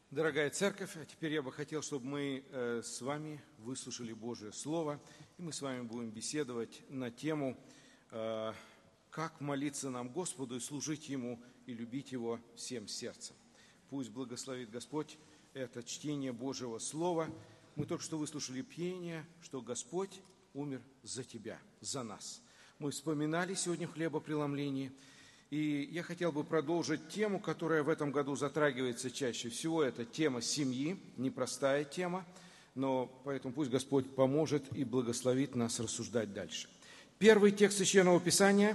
Дорогая церковь, а теперь я бы хотел, чтобы мы с вами выслушали Божие Слово, и мы с вами будем беседовать на тему, как молиться нам Господу и служить Ему, и любить Его всем сердцем. Пусть благословит Господь это чтение Божьего Слова. Мы только что выслушали пение, что Господь умер за тебя, за нас. Мы вспоминали сегодня в хлебопреломлении. И я хотел бы продолжить тему, которая в этом году затрагивается чаще всего. Это тема семьи, непростая тема, но поэтому пусть Господь поможет и благословит нас рассуждать дальше. Первый текст Священного Писания,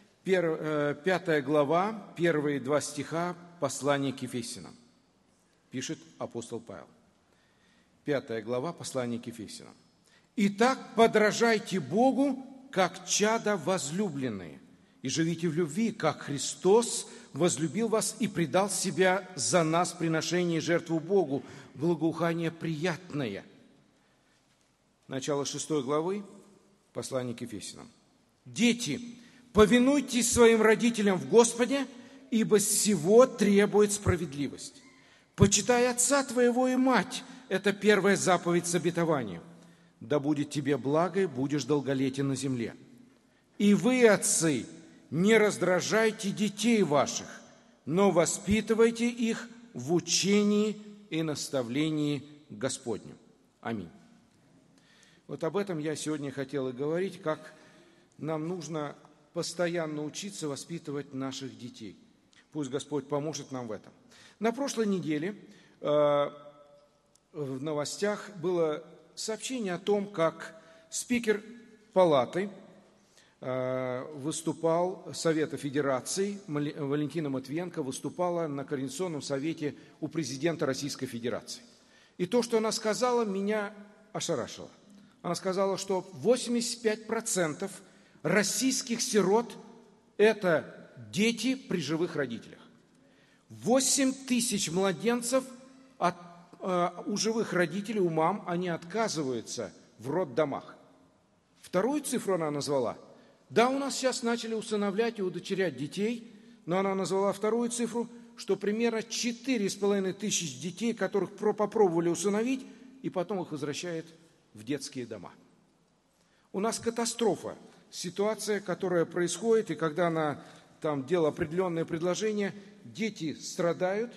5 глава, первые 2 стиха, послание к Ефесянам. Пишет апостол Павел. 5 глава, послание к Ефесянам. «Итак, подражайте Богу, как чада возлюбленные, и живите в любви, как Христос возлюбил вас и предал себя за нас в приношении жертву Богу, благоухание приятное». Начало 6 главы, послание к Ефесянам. «Дети, повинуйтесь своим родителям в Господе, ибо сего требует справедливость. Почитай отца твоего и мать». Это первая заповедь с обетованием. «Да будет тебе благо, и будешь долголетен на земле. И вы, отцы, не раздражайте детей ваших, но воспитывайте их в учении и наставлении Господнем». Аминь. Вот об этом я сегодня хотел и говорить, как нам нужно постоянно учиться воспитывать наших детей. Пусть Господь поможет нам в этом. На прошлой неделе в новостях было сообщение о том, как спикер палаты выступал Совета Федерации, Валентина Матвиенко выступала на Координационном совете у президента Российской Федерации. И то, что она сказала, меня ошарашило. Она сказала, что 85% российских сирот – это дети при живых родителях. 8 тысяч младенцев у живых родителей, у мам, они отказываются в роддомах. Вторую цифру она назвала. Да, у нас сейчас начали усыновлять и удочерять детей, но она назвала вторую цифру, что примерно 4,5 тысяч детей, которых попробовали усыновить, и потом их возвращают в детские дома. У нас катастрофа, ситуация, которая происходит, и когда она там делала определенные предложения, дети страдают,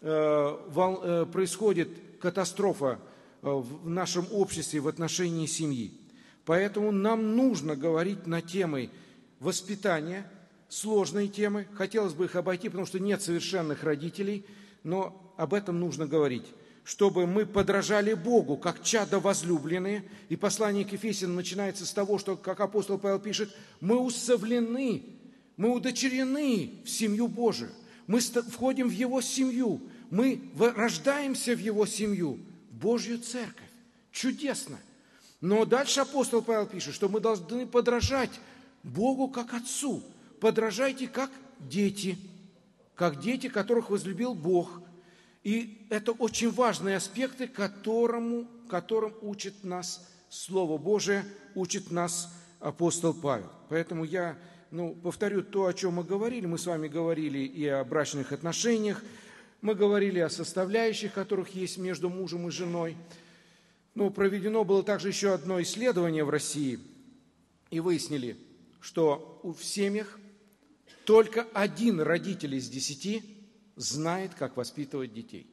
происходит катастрофа в нашем обществе в отношении семьи. Поэтому нам нужно говорить на темы воспитания, сложные темы. Хотелось бы их обойти, потому что нет совершенных родителей, но об этом нужно говорить, чтобы мы подражали Богу, как чада возлюбленные. И послание к Ефесянам начинается с того, что, как апостол Павел пишет, мы усовлены, мы удочерены в семью Божию, мы входим в Его семью, мы рождаемся в Его семью, в Божью церковь. Чудесно! Но дальше апостол Павел пишет, что мы должны подражать Богу как Отцу. Подражайте как дети, которых возлюбил Бог. И это очень важные аспекты, которым учит нас Слово Божие, учит нас апостол Павел. Поэтому я повторю то, о чем мы говорили. Мы с вами говорили и о брачных отношениях, мы говорили о составляющих, которых есть между мужем и женой. Но проведено было также еще одно исследование в России, и выяснили, что в семьях только 1 родитель из 10 знает, как воспитывать детей.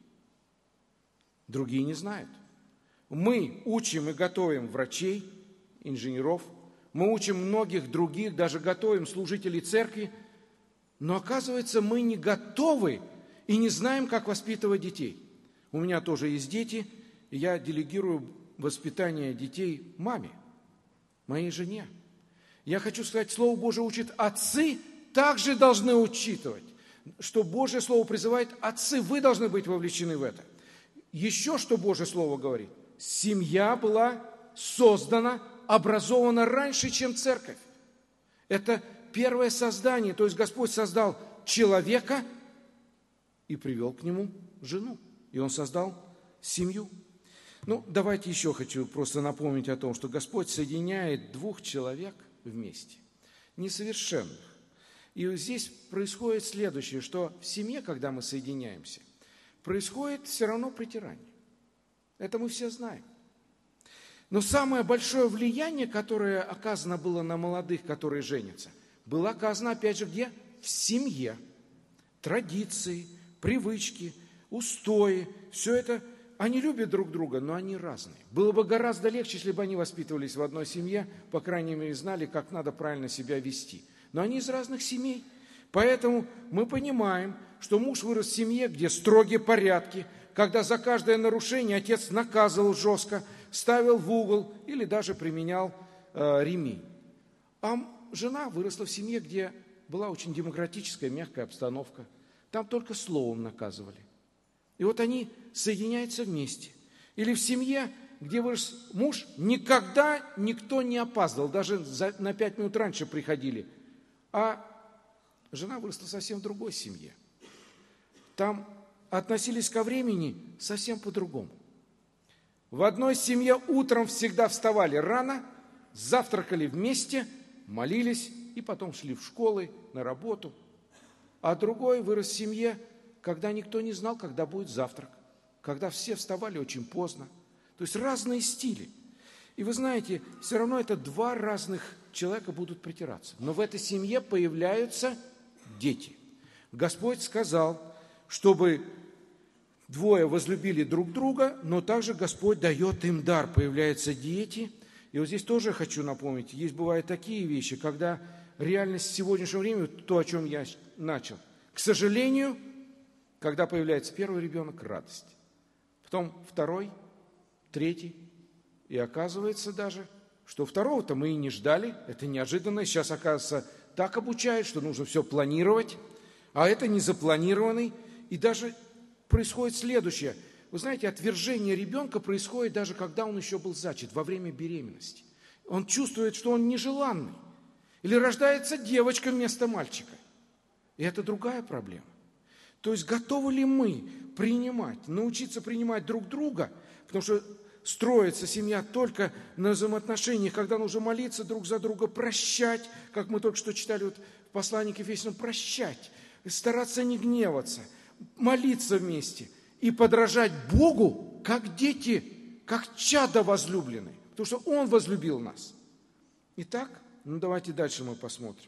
Другие не знают. Мы учим и готовим врачей, инженеров, мы учим многих других, даже готовим служителей церкви, но оказывается, мы не готовы и не знаем, как воспитывать детей. У меня тоже есть дети, и я делегирую воспитание детей маме, моей жене. Я хочу сказать, Слово Божие учит, отцы также должны учитывать, что Божье Слово призывает, отцы, вы должны быть вовлечены в это. Еще что Божье Слово говорит, семья была создана, образована раньше, чем церковь. Это первое создание, то есть Господь создал человека и привел к нему жену, и Он создал семью. Давайте еще хочу просто напомнить о том, что Господь соединяет 2 человек вместе, несовершенных. И здесь происходит следующее, что в семье, когда мы соединяемся, происходит все равно притирание. Это мы все знаем. Но самое большое влияние, которое оказано было на молодых, которые женятся, было оказано, опять же, где? В семье. Традиции, привычки, устои, все это, они любят друг друга, но они разные. Было бы гораздо легче, если бы они воспитывались в одной семье, по крайней мере, знали, как надо правильно себя вести. Но они из разных семей. Поэтому мы понимаем, что муж вырос в семье, где строгие порядки, когда за каждое нарушение отец наказывал жестко, ставил в угол или даже применял ремень. А жена выросла в семье, где была очень демократическая, мягкая обстановка. Там только словом наказывали. И вот они соединяются вместе. Или в семье, где вырос муж, никогда никто не опаздывал, даже на 5 минут раньше приходили. А жена выросла совсем в другой семье. Там относились ко времени совсем по-другому. В одной семье утром всегда вставали рано, завтракали вместе, молились и потом шли в школы, на работу. А другой вырос в семье, когда никто не знал, когда будет завтрак, когда все вставали очень поздно. То есть разные стили. И вы знаете, все равно это два разных человека будут притираться. Но в этой семье появляются дети. Господь сказал, чтобы двое возлюбили друг друга, но также Господь дает им дар, появляются дети. И вот здесь тоже хочу напомнить, есть бывают такие вещи, когда реальность сегодняшнего времени, то, о чем я начал, к сожалению, когда появляется первый ребенок, радость. Потом второй, третий. И оказывается даже, что второго-то мы и не ждали, это неожиданно. Сейчас, оказывается, так обучают, что нужно все планировать, а это не запланированный. И даже происходит следующее. Вы знаете, отвержение ребенка происходит даже когда он еще был зачат, во время беременности. Он чувствует, что он нежеланный. Или рождается девочка вместо мальчика. И это другая проблема. То есть готовы ли мы научиться принимать друг друга, потому что строится семья только на взаимоотношениях, когда нужно молиться друг за друга, прощать, как мы только что читали в послании к Ефесянам, прощать, стараться не гневаться, молиться вместе и подражать Богу, как дети, как чада возлюбленные, потому что Он возлюбил нас. Итак, давайте дальше мы посмотрим.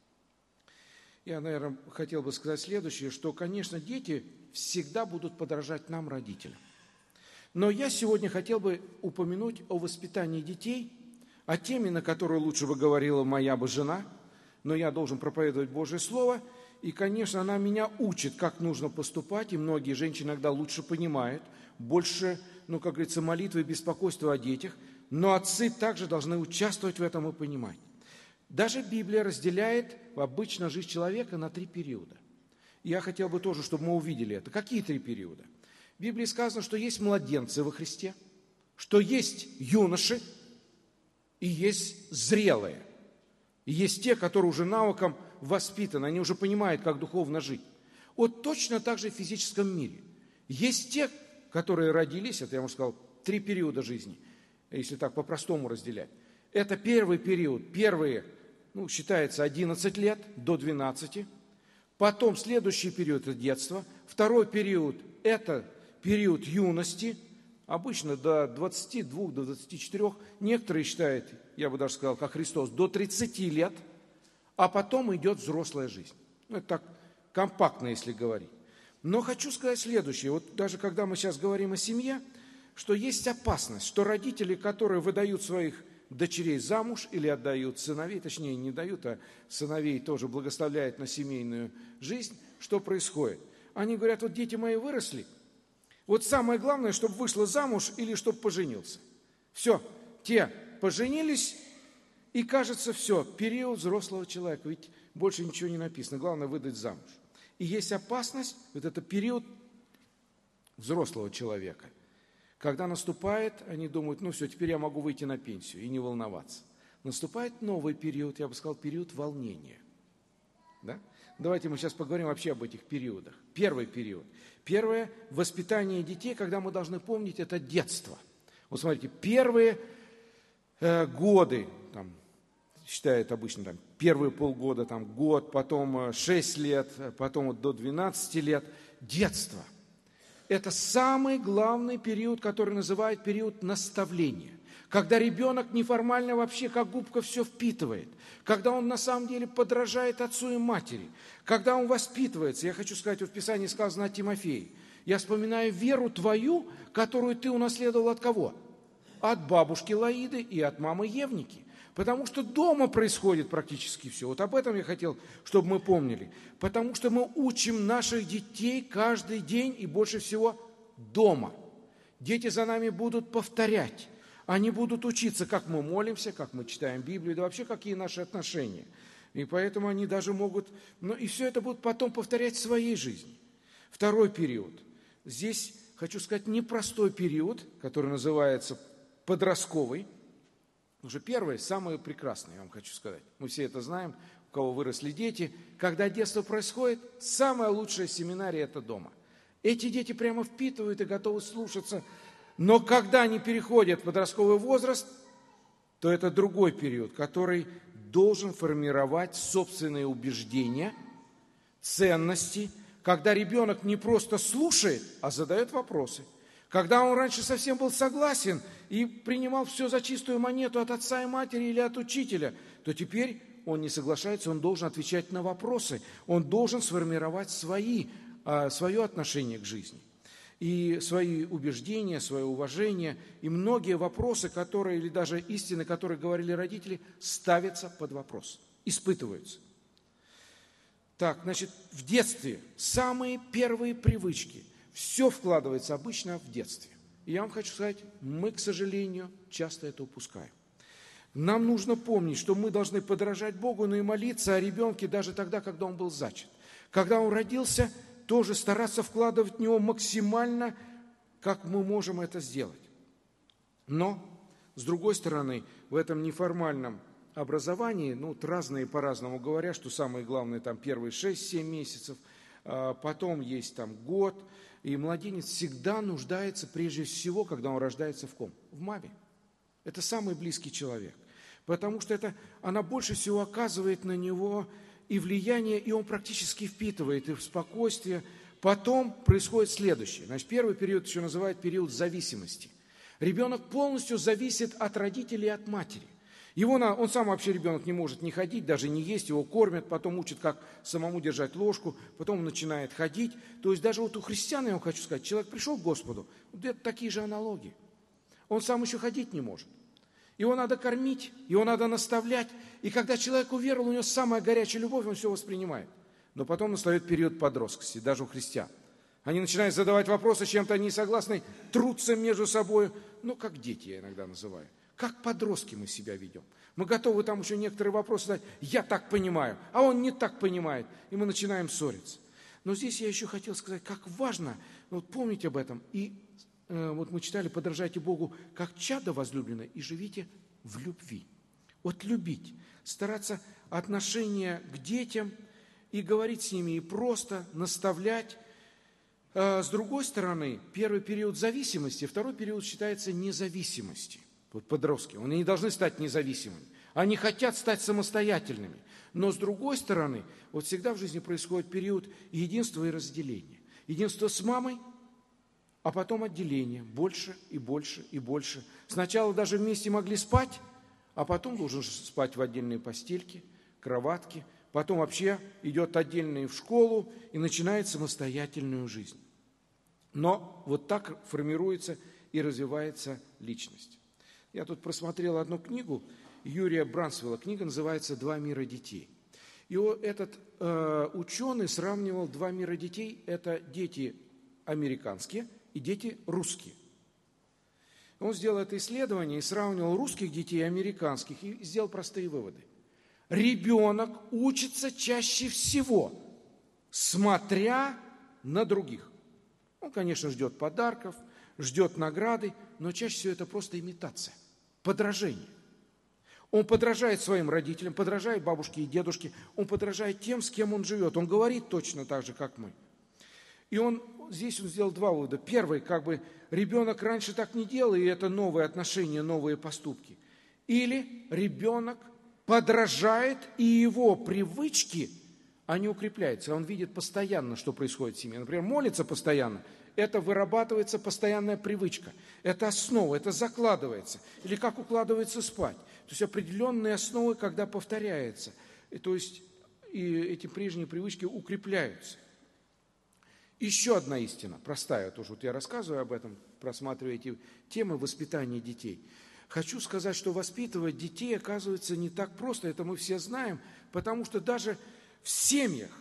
Я, наверное, хотел бы сказать следующее, что, конечно, дети всегда будут подражать нам, родителям. Но я сегодня хотел бы упомянуть о воспитании детей, о теме, на которую лучше бы говорила моя бы жена, но я должен проповедовать Божье Слово, и, конечно, она меня учит, как нужно поступать, и многие женщины иногда лучше понимают, больше, как говорится, молитвы и беспокойства о детях, но отцы также должны участвовать в этом и понимать. Даже Библия разделяет обычно жизнь человека на 3 периода. Я хотел бы тоже, чтобы мы увидели это. Какие 3 периода? В Библии сказано, что есть младенцы во Христе, что есть юноши и есть зрелые. И есть те, которые уже навыком воспитаны, они уже понимают, как духовно жить. Вот точно так же в физическом мире. Есть те, которые родились, это я вам сказал, 3 периода жизни, если так по-простому разделять. Это первый период, первые, считается 11 лет до 12. Потом следующий период – это детство. Второй период – это период юности, обычно до 22, до 24. Некоторые считают, я бы даже сказал, как Христос, до 30 лет. А потом идет взрослая жизнь. Это так компактно, если говорить. Но хочу сказать следующее. Вот даже когда мы сейчас говорим о семье, что есть опасность, что родители, которые выдают своих дочерей замуж или отдают сыновей, точнее не дают, а сыновей тоже благословляют на семейную жизнь, что происходит? Они говорят, вот дети мои выросли, вот самое главное, чтобы вышла замуж или чтобы поженился. Все, те поженились, и кажется, все, период взрослого человека, ведь больше ничего не написано, главное выдать замуж. И есть опасность, вот это период взрослого человека. Когда наступает, они думают, все, теперь я могу выйти на пенсию и не волноваться. Наступает новый период, я бы сказал, период волнения. Да? Давайте мы сейчас поговорим вообще об этих периодах. Первый период. Первое – воспитание детей, когда мы должны помнить, это детство. Вот смотрите, первые годы, считают обычно первые полгода, год, потом 6 лет, потом до 12 лет, детство. это самый главный период, который называют период наставления. Когда ребенок неформально вообще как губка все впитывает, когда он на самом деле подражает отцу и матери, когда он воспитывается. Я хочу сказать, в Писании сказано о Тимофее. Я вспоминаю веру твою, которую ты унаследовал от кого? От бабушки Лаиды и от мамы Евники. Потому что дома происходит практически все. Вот об этом я хотел, чтобы мы помнили. Потому что мы учим наших детей каждый день и больше всего дома. Дети за нами будут повторять. Они будут учиться, как мы молимся, как мы читаем Библию, да вообще какие наши отношения. И поэтому они даже могут... и все это будут потом повторять в своей жизни. Второй период. Здесь, хочу сказать, непростой период, который называется подростковый. Уже первый, самый прекрасный, я вам хочу сказать. Мы все это знаем, у кого выросли дети. Когда детство происходит, самая лучшая семинария – это дома. Эти дети прямо впитывают и готовы слушаться. Но когда они переходят в подростковый возраст, то это другой период, который должен формировать собственные убеждения, ценности, когда ребенок не просто слушает, а задает вопросы. Когда он раньше совсем был согласен и принимал все за чистую монету от отца и матери или от учителя, то теперь он не соглашается, он должен отвечать на вопросы, он должен сформировать свое отношение к жизни. И свои убеждения, свое уважение, и многие вопросы, которые, или даже истины, которые говорили родители, ставятся под вопрос, испытываются. Так, значит, в детстве самые первые привычки, все вкладывается обычно в детстве. И я вам хочу сказать, мы, к сожалению, часто это упускаем. Нам нужно помнить, что мы должны подражать Богу, но и молиться о ребенке даже тогда, когда он был зачат. Когда он родился, тоже стараться вкладывать в него максимально, как мы можем это сделать. Но, с другой стороны, в этом неформальном образовании, разные по-разному говорят, что самое главное там первые 6-7 месяцев, потом есть там год, и младенец всегда нуждается прежде всего, когда он рождается в ком? В маме. Это самый близкий человек, потому что она больше всего оказывает на него и влияние, и он практически впитывает и в спокойствие. Потом происходит следующее. Значит, первый период еще называют период зависимости. Ребенок полностью зависит от родителей и от матери. Он сам вообще, ребенок, не может не ходить, даже не есть, его кормят, потом учат, как самому держать ложку, потом он начинает ходить. То есть даже вот у христиан, я вам хочу сказать, человек пришел к Господу, это такие же аналогии. Он сам еще ходить не может. Его надо кормить, его надо наставлять. И когда человек уверовал, у него самая горячая любовь, он все воспринимает. Но потом настает период подросткости, даже у христиан. Они начинают задавать вопросы, с чем-то они не согласны, трутся между собой. Как дети я иногда называю. Как подростки мы себя ведем. Мы готовы там еще некоторые вопросы задать. Я так понимаю, а он не так понимает. И мы начинаем ссориться. Но здесь я еще хотел сказать, как важно помнить об этом. И мы читали, подражайте Богу, как чадо возлюбленное, и живите в любви. Любить, стараться отношения к детям и говорить с ними, и просто наставлять. С другой стороны, первый период зависимости, второй период считается независимости. Подростки, они не должны стать независимыми. Они хотят стать самостоятельными. Но с другой стороны, всегда в жизни происходит период единства и разделения. Единство с мамой, а потом отделение. Больше и больше и больше. Сначала даже вместе могли спать, а потом должен спать в отдельной постельке, кроватке. Потом вообще идет отдельно в школу и начинает самостоятельную жизнь. Но так формируется и развивается личность. Я тут просмотрел одну книгу Юрия Брансвелла. Книга называется «Два мира детей». И этот ученый сравнивал два мира детей. Это дети американские и дети русские. Он сделал это исследование и сравнивал русских детей и американских, и сделал простые выводы. Ребенок учится чаще всего, смотря на других. Он, конечно, ждет подарков, ждет награды, но чаще всего это просто имитация, подражение. Он подражает своим родителям, подражает бабушке и дедушке, он подражает тем, с кем он живет. Он говорит точно так же, как мы. И здесь он сделал два вывода. Первый, ребенок раньше так не делал, и это новые отношения, новые поступки. Или ребенок подражает, и его привычки, они укрепляются. Он видит постоянно, что происходит в семье. Например, молится постоянно. это вырабатывается постоянная привычка. Это основа, это закладывается. Или как укладывается спать. То есть определенные основы, когда повторяется. То есть и эти прежние привычки укрепляются. Еще одна истина, простая, тоже вот я рассказываю об этом, просматривая эти темы воспитания детей. Хочу сказать, что воспитывать детей, оказывается, не так просто, это мы все знаем, потому что даже в семьях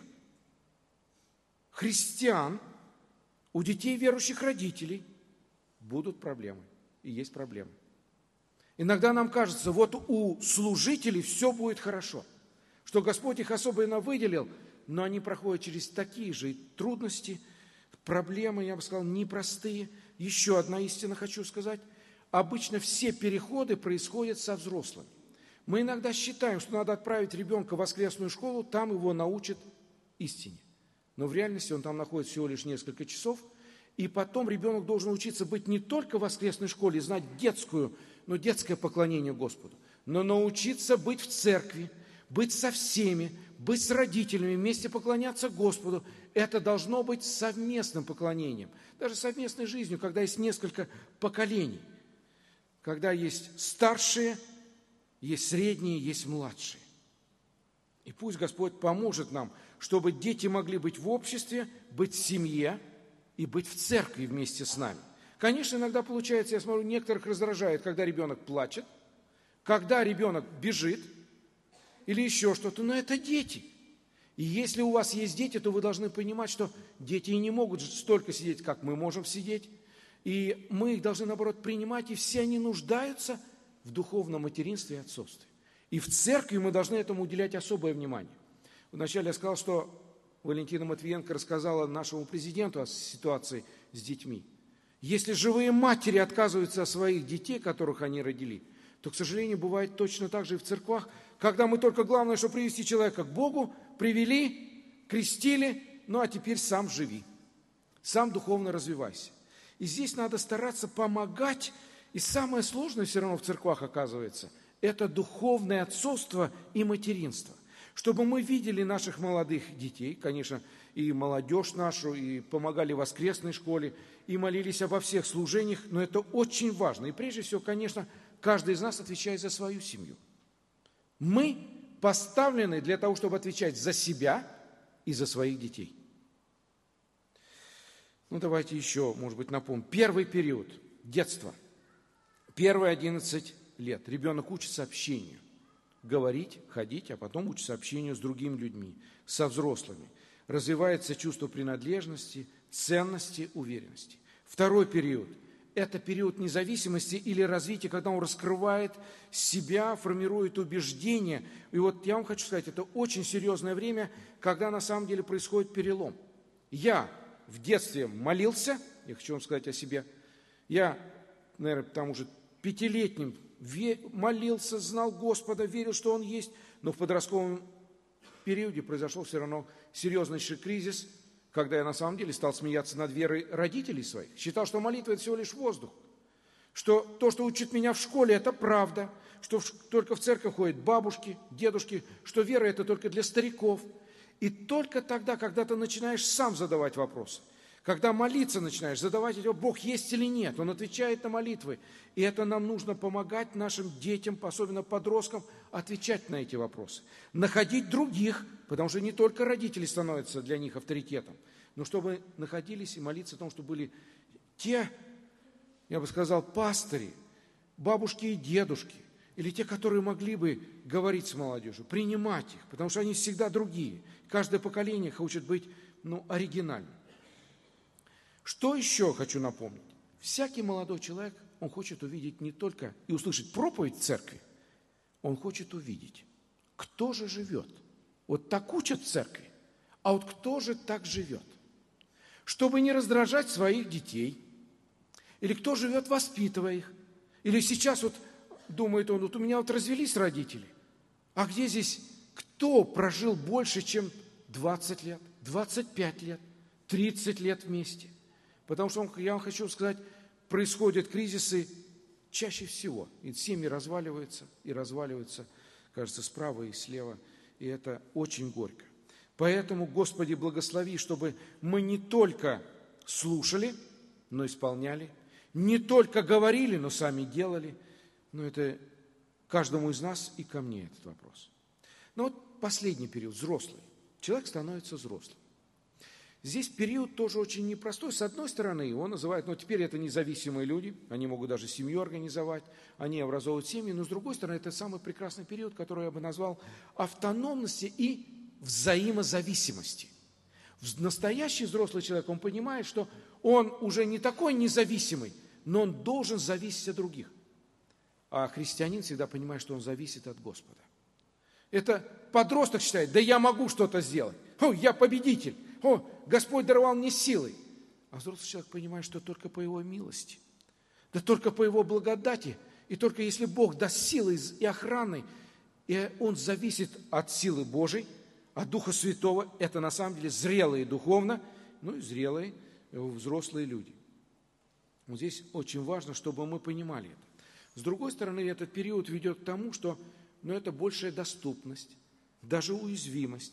христиан у детей верующих родителей будут проблемы, и есть проблемы. Иногда нам кажется, вот у служителей все будет хорошо, что Господь их особенно выделил, но они проходят через такие же трудности, проблемы, я бы сказал, непростые. Еще одна истина хочу сказать. Обычно все переходы происходят со взрослыми. Мы иногда считаем, что надо отправить ребенка в воскресную школу, там его научат истине. Но в реальности он там находится всего лишь несколько часов, и потом ребенок должен учиться быть не только в воскресной школе, знать детское поклонение Господу, но научиться быть в церкви, быть со всеми, быть с родителями, вместе поклоняться Господу. Это должно быть совместным поклонением, даже совместной жизнью, когда есть несколько поколений, когда есть старшие, есть средние, есть младшие. И пусть Господь поможет нам, чтобы дети могли быть в обществе, быть в семье и быть в церкви вместе с нами. Конечно, иногда получается, я смотрю, некоторых раздражает, когда ребенок плачет, когда ребенок бежит или еще что-то, но это дети. И если у вас есть дети, то вы должны понимать, что дети не могут столько сидеть, как мы можем сидеть. И мы их должны, наоборот, принимать, и все они нуждаются в духовном материнстве и отцовстве. И в церкви мы должны этому уделять особое внимание. Вначале я сказал, что Валентина Матвиенко рассказала нашему президенту о ситуации с детьми. Если живые матери отказываются от своих детей, которых они родили, то, к сожалению, бывает точно так же и в церквах, когда мы только главное, что привести человека к Богу, привели, крестили, ну а теперь сам живи, сам духовно развивайся. И здесь надо стараться помогать, и самое сложное все равно в церквах оказывается, это духовное отцовство и материнство. Чтобы мы видели наших молодых детей, конечно, и молодежь нашу, и помогали в воскресной школе, и молились обо всех служениях, но это очень важно. И прежде всего, конечно, каждый из нас отвечает за свою семью. Мы поставлены для того, чтобы отвечать за себя и за своих детей. Ну, давайте еще, может быть, напомним. Первый период – детство. Первые 11 лет ребенок учится общению. Говорить, ходить, а потом учится общению с другими людьми, со взрослыми. Развивается чувство принадлежности, ценности, уверенности. Второй период – это период независимости или развития, когда он раскрывает себя, формирует убеждения. И вот я вам хочу сказать, это очень серьезное время, когда на самом деле происходит перелом. Я в детстве молился, я хочу вам сказать о себе, я, наверное, потому что 5-летним молился, знал Господа, верил, что Он есть, но в подростковом периоде произошел все равно серьезнейший кризис, когда я на самом деле стал смеяться над верой родителей своих. Считал, что молитва – это всего лишь воздух, что то, что учит меня в школе, это правда, что только в церковь ходят бабушки, дедушки, что вера – это только для стариков. И только тогда, когда ты начинаешь сам задавать вопросы, когда молиться начинаешь, задавать его, Бог есть или нет, Он отвечает на молитвы. И это нам нужно помогать нашим детям, особенно подросткам, отвечать на эти вопросы. Находить других, потому что не только родители становятся для них авторитетом, но чтобы находились и молиться о том, чтобы были те, я бы сказал, пастыри, бабушки и дедушки, или те, которые могли бы говорить с молодежью, принимать их, потому что они всегда другие. Каждое поколение хочет быть оригинальным. Что еще хочу напомнить? Всякий молодой человек, он хочет увидеть не только и услышать проповедь в церкви, он хочет увидеть, кто же живет. Вот так учат в церкви, а вот кто же так живет? Чтобы не раздражать своих детей, или кто живет, воспитывая их, или сейчас вот думает он, вот у меня вот развелись родители, а где здесь, кто прожил больше, чем 20 лет, 25 лет, 30 лет вместе? Потому что, я вам хочу сказать, происходят кризисы чаще всего. И семьи разваливаются, кажется, справа и слева. И это очень горько. Поэтому, Господи, благослови, чтобы мы не только слушали, но исполняли. Не только говорили, но сами делали. Но это каждому из нас и ко мне этот вопрос. Но вот последний период, взрослый. Человек становится взрослым. Здесь период тоже очень непростой. С одной стороны, его называют, теперь это независимые люди, они могут даже семью организовать, они образовывают семьи, но с другой стороны, это самый прекрасный период, который я бы назвал автономности и взаимозависимости. Настоящий взрослый человек, он понимает, что он уже не такой независимый, но он должен зависеть от других. А христианин всегда понимает, что он зависит от Господа. Это подросток считает, да я могу что-то сделать, я победитель. Господь даровал мне силой. А взрослый человек понимает, что только по Его милости, да только по Его благодати, и только если Бог даст силы и охраны, и он зависит от силы Божией, от Духа Святого, это на самом деле зрелые духовно, и зрелые взрослые люди. Вот здесь очень важно, чтобы мы понимали это. С другой стороны, этот период ведет к тому, что это большая доступность, даже уязвимость.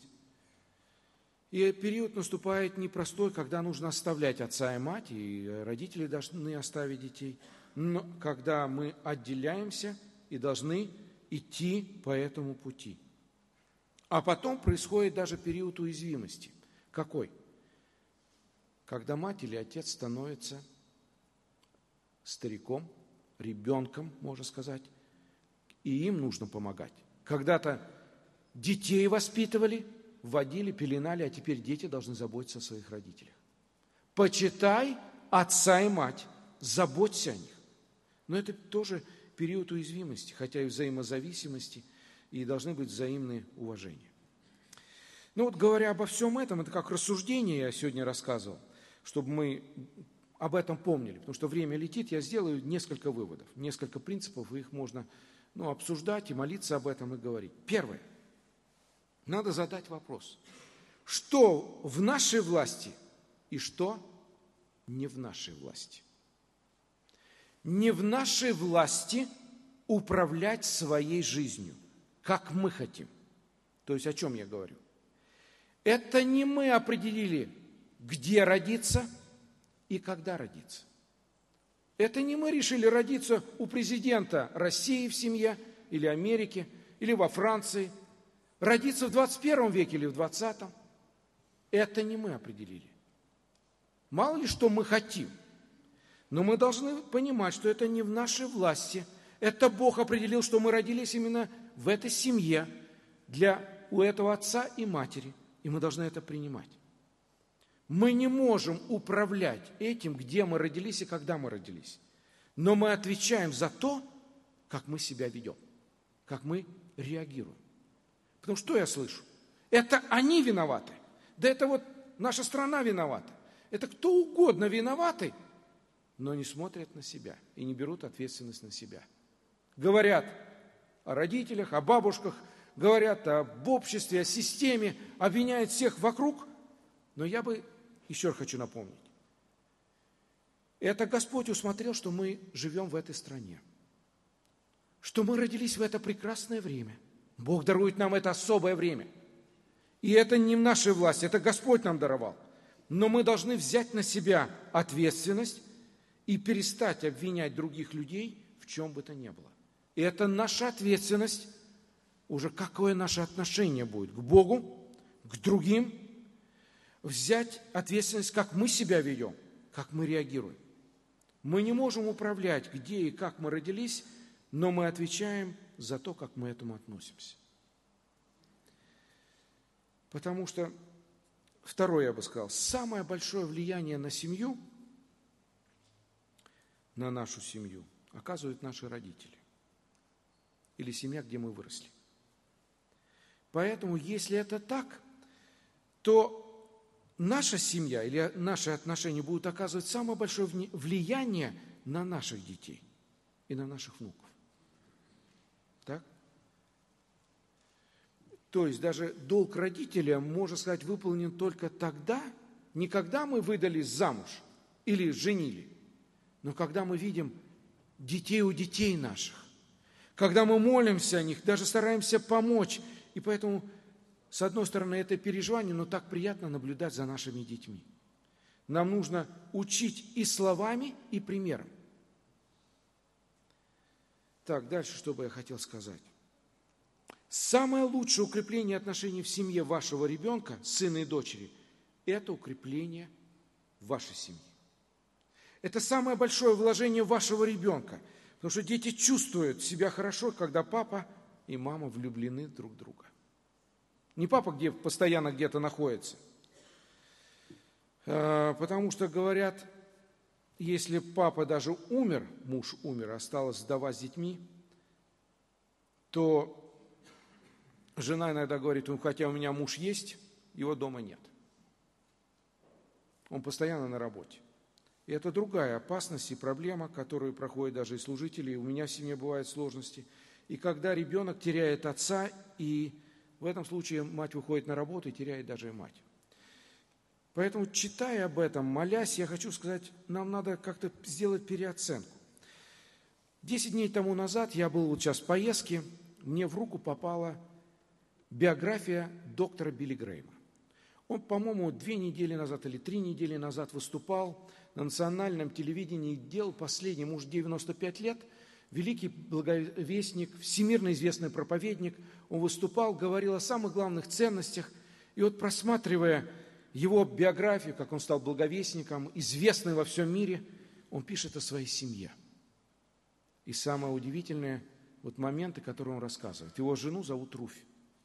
И период наступает непростой, когда нужно оставлять отца и мать, и родители должны оставить детей, но когда мы отделяемся и должны идти по этому пути. А потом происходит даже период уязвимости. Какой? Когда мать или отец становится стариком, ребенком, можно сказать, и им нужно помогать. Когда-то детей воспитывали, водили, пеленали, а теперь дети должны заботиться о своих родителях. Почитай отца и мать, заботься о них. Но это тоже период уязвимости, хотя и взаимозависимости, и должны быть взаимные уважения. Говоря обо всем этом, это как рассуждение я сегодня рассказывал, чтобы мы об этом помнили, потому что время летит, я сделаю несколько выводов, несколько принципов, и их можно обсуждать и молиться об этом и говорить. Первое. Надо задать вопрос, что в нашей власти и что не в нашей власти. Не в нашей власти управлять своей жизнью, как мы хотим. То есть о чем я говорю? Это не мы определили, где родиться и когда родиться. Это не мы решили родиться у президента России в семье, или Америки, или во Франции, родиться в 21 веке или в 20-м. Это не мы определили. Мало ли что мы хотим, но мы должны понимать, что это не в нашей власти. Это Бог определил, что мы родились именно в этой семье, у этого отца и матери, и мы должны это принимать. Мы не можем управлять этим, где мы родились и когда мы родились. Но мы отвечаем за то, как мы себя ведем, как мы реагируем. Потому что я слышу? Это они виноваты. Да это наша страна виновата. Это кто угодно виноваты, но не смотрят на себя и не берут ответственность на себя. Говорят о родителях, о бабушках, говорят об обществе, о системе, обвиняют всех вокруг. Но я бы еще раз хочу напомнить. Это Господь усмотрел, что мы живем в этой стране, что мы родились в это прекрасное время. Бог дарует нам это особое время. И это не в нашей власти, это Господь нам даровал. Но мы должны взять на себя ответственность и перестать обвинять других людей в чем бы то ни было. И это наша ответственность, уже какое наше отношение будет к Богу, к другим, взять ответственность, как мы себя ведем, как мы реагируем. Мы не можем управлять, где и как мы родились, но мы отвечаем за то, как мы к этому относимся. Потому что, второе я бы сказал, самое большое влияние на семью, на нашу семью, оказывают наши родители или семья, где мы выросли. Поэтому, если это так, то наша семья или наши отношения будут оказывать самое большое влияние на наших детей и на наших внуков. Так? То есть даже долг родителя, можно сказать, выполнен только тогда, не когда мы выдались замуж или женили, но когда мы видим детей у детей наших, когда мы молимся о них, даже стараемся помочь. И поэтому, с одной стороны, это переживание, но так приятно наблюдать за нашими детьми. Нам нужно учить и словами, и примером. Так, дальше, что бы я хотел сказать. Самое лучшее укрепление отношений в семье вашего ребенка, сына и дочери, это укрепление вашей семьи. Это самое большое вложение вашего ребенка, потому что дети чувствуют себя хорошо, когда папа и мама влюблены друг в друга. Не папа, где постоянно где-то находится. Потому что говорят, если папа даже умер, муж умер, осталась вдова с детьми, то жена иногда говорит, хотя у меня муж есть, его дома нет. Он постоянно на работе. И это другая опасность и проблема, которую проходят даже и служители. И у меня в семье бывают сложности. И когда ребенок теряет отца, и в этом случае мать выходит на работу и теряет даже и мать. Поэтому, читая об этом, молясь, я хочу сказать, нам надо как-то сделать переоценку. 10 дней тому назад я был вот сейчас в поездке, мне в руку попала биография доктора Билли Грэйма. Он, по-моему, 2 недели назад или 3 недели назад выступал на национальном телевидении, делал последний, ему уже 95 лет, великий благовестник, всемирно известный проповедник. Он выступал, говорил о самых главных ценностях. И вот просматривая его биографию, как он стал благовестником, известный во всем мире, он пишет о своей семье. И самое удивительное, вот моменты, которые он рассказывает. Его жену зовут Руфь.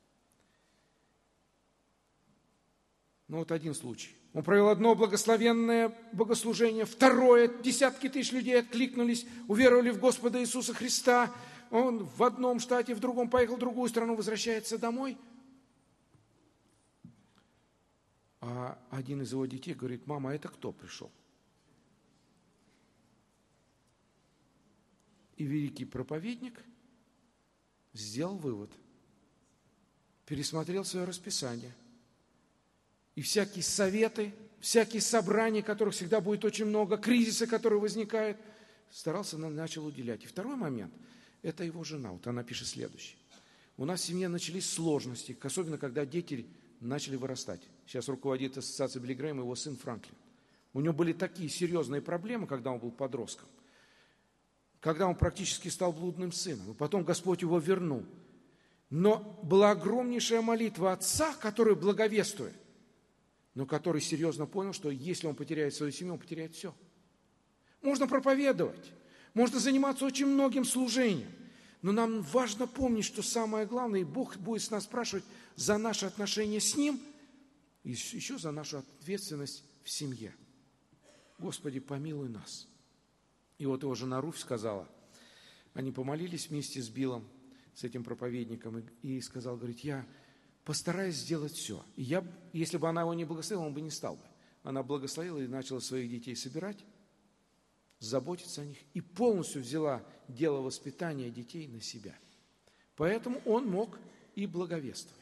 Ну вот один случай. Он провел одно благословенное богослужение, второе, десятки тысяч людей откликнулись, уверовали в Господа Иисуса Христа. Он в одном штате, в другом поехал в другую страну, возвращается домой. А один из его детей говорит, мама, а это кто пришел? И великий проповедник сделал вывод, пересмотрел свое расписание. И всякие советы, всякие собрания, которых всегда будет очень много, кризисы, которые возникают, начал уделять. И второй момент, это его жена. Вот она пишет следующее. У нас в семье начались сложности, особенно когда дети начали вырастать. Сейчас руководит ассоциацией Билли Грэйма его сын Франклин. У него были такие серьезные проблемы, когда он был подростком, когда он практически стал блудным сыном, и потом Господь его вернул. Но была огромнейшая молитва отца, который благовествует, но который серьезно понял, что если он потеряет свою семью, он потеряет все. Можно проповедовать, можно заниматься очень многим служением, но нам важно помнить, что самое главное, и Бог будет с нас спрашивать за наши отношения с Ним, и еще за нашу ответственность в семье. Господи, помилуй нас. И вот его жена Руфь сказала, они помолились вместе с Биллом, с этим проповедником, и сказал, говорит, я постараюсь сделать все. И если бы она его не благословила, он бы не стал бы. Она благословила и начала своих детей собирать, заботиться о них, и полностью взяла дело воспитания детей на себя. Поэтому он мог и благовествовать.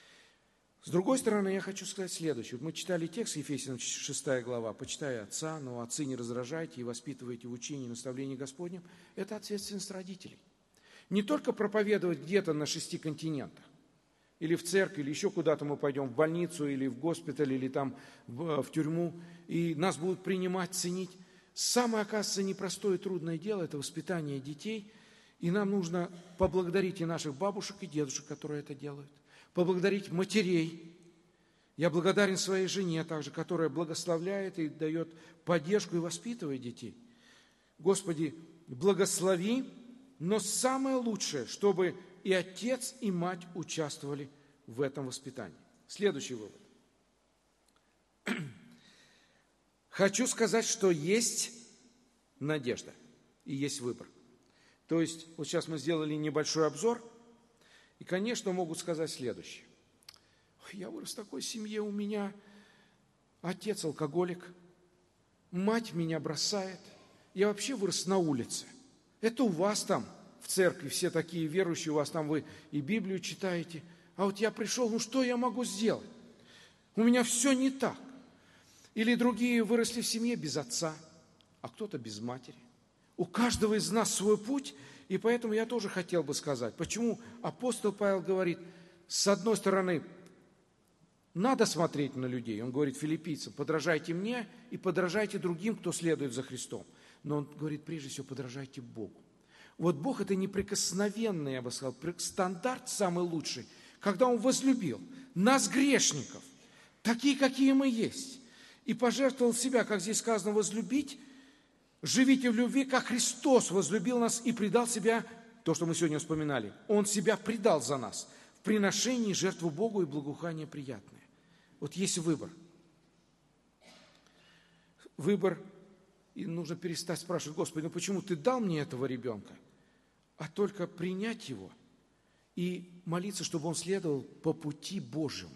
С другой стороны, я хочу сказать следующее. Мы читали текст Ефесянам 6 глава, «Почитай отца, но отцы не раздражайте и воспитывайте в учении и наставлении Господнем». Это ответственность родителей. Не только проповедовать где-то на 6 континентах, или в церковь, или еще куда-то мы пойдем, в больницу, или в госпиталь, или там в тюрьму, и нас будут принимать, ценить. Самое, оказывается, непростое и трудное дело – это воспитание детей, и нам нужно поблагодарить и наших бабушек, и дедушек, которые это делают, поблагодарить матерей. Я благодарен своей жене также, которая благословляет и дает поддержку и воспитывает детей. Господи, благослови, но самое лучшее, чтобы и отец, и мать участвовали в этом воспитании. Следующий вывод. Хочу сказать, что есть надежда и есть выбор. То есть, вот сейчас мы сделали небольшой обзор, и, конечно, могут сказать следующее. Я вырос в такой семье, у меня отец алкоголик, мать меня бросает, я вообще вырос на улице. Это у вас там в церкви все такие верующие, у вас там вы и Библию читаете. А вот я пришел, ну что я могу сделать? У меня все не так. Или другие выросли в семье без отца, а кто-то без матери. У каждого из нас свой путь, и поэтому я тоже хотел бы сказать, почему апостол Павел говорит, с одной стороны, Надо смотреть на людей. Он говорит филиппийцам: подражайте мне и подражайте другим, кто следует за Христом. Но он говорит, прежде всего, подражайте Богу. Вот Бог – это неприкосновенный, я бы сказал, стандарт самый лучший, когда Он возлюбил нас, грешников, такие, какие мы есть, и пожертвовал себя, как здесь сказано, возлюбить. Живите в любви, как Христос возлюбил нас и предал себя, то, что мы сегодня вспоминали. Он себя предал за нас в приношении жертву Богу и благоухание приятное. Вот есть выбор. Выбор, и нужно перестать спрашивать: Господи, ну почему Ты дал мне этого ребенка? А только принять его и молиться, чтобы он следовал по пути Божьему.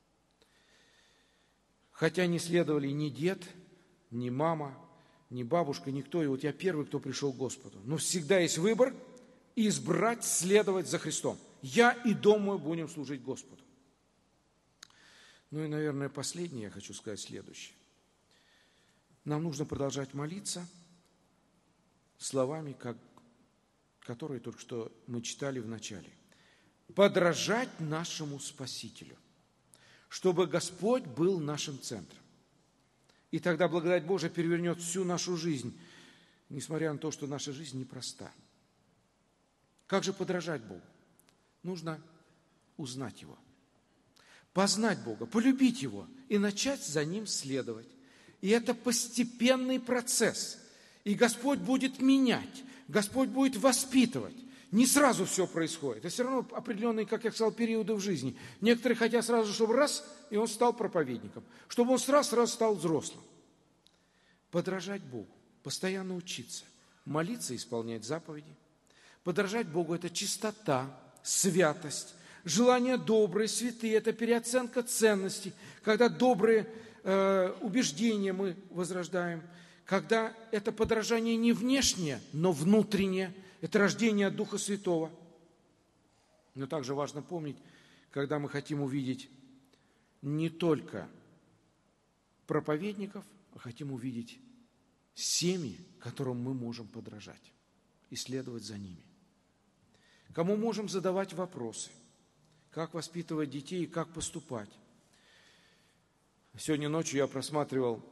Хотя не следовали ни дед, ни мама, ни бабушка, никто. И вот я первый, кто пришел к Господу. Но всегда есть выбор избрать, следовать за Христом. Я и дом мой будем служить Господу. Ну и, наверное, последнее я хочу сказать следующее. Нам нужно продолжать молиться словами, которые только что мы читали в начале. Подражать нашему Спасителю, чтобы Господь был нашим центром. И тогда благодать Божия перевернет всю нашу жизнь, несмотря на то, что наша жизнь непроста. Как же подражать Богу? Нужно узнать Его, познать Бога, полюбить Его и начать за Ним следовать. И это постепенный процесс. И Господь будет менять, Господь будет воспитывать. Не сразу все происходит. Это все равно определенные, как я сказал, периоды в жизни. Некоторые хотят сразу, чтобы раз, и он стал проповедником. Чтобы он сразу стал взрослым. Подражать Богу, постоянно учиться, молиться, исполнять заповеди. Подражать Богу – это чистота, святость, желания добрые, святые. Это переоценка ценностей, когда добрые убеждения мы возрождаем. Когда это подражание не внешнее, но внутреннее. Это рождение от Духа Святого. Но также важно помнить, когда мы хотим увидеть не только проповедников, а хотим увидеть семьи, которым мы можем подражать и следовать за ними. Кому можем задавать вопросы, как воспитывать детей и как поступать. Сегодня ночью я просматривал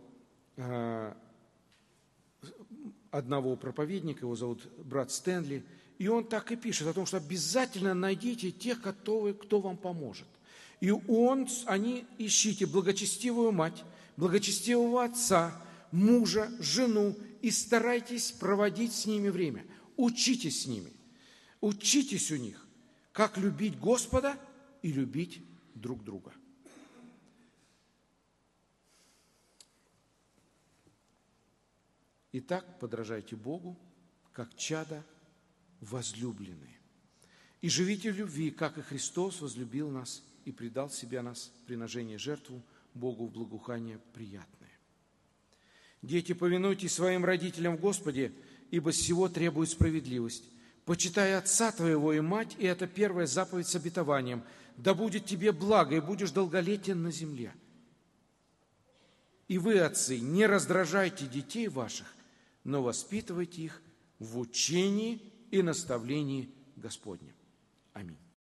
одного проповедника, его зовут брат Стэнли, и он так и пишет о том, что обязательно найдите тех, кто вам поможет. И они ищите благочестивую мать, благочестивого отца, мужа, жену, и старайтесь проводить с ними время. Учитесь с ними, учитесь у них, как любить Господа и любить друг друга. Итак, подражайте Богу, как чада возлюбленные. И живите в любви, как и Христос возлюбил нас и предал себя нас в приношение жертву Богу в благоухание приятное. Дети, повинуйтесь своим родителям в Господе, ибо сего требует справедливость. Почитай отца твоего и мать, и это первая заповедь с обетованием. Да будет тебе благо, и будешь долголетен на земле. И вы, отцы, не раздражайте детей ваших, но воспитывайте их в учении и наставлении Господнем.